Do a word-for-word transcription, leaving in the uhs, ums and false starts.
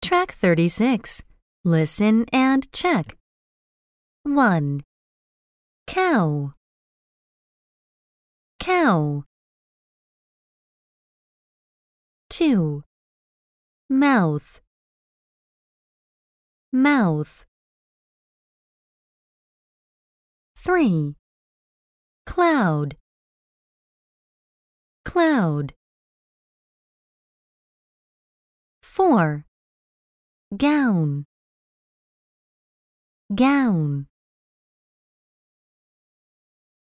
Track thirty-six. Listen and check. one. Cow. Cow. two. Mouth. Mouth. three. Cloud. Cloud. four. Gown. Gown.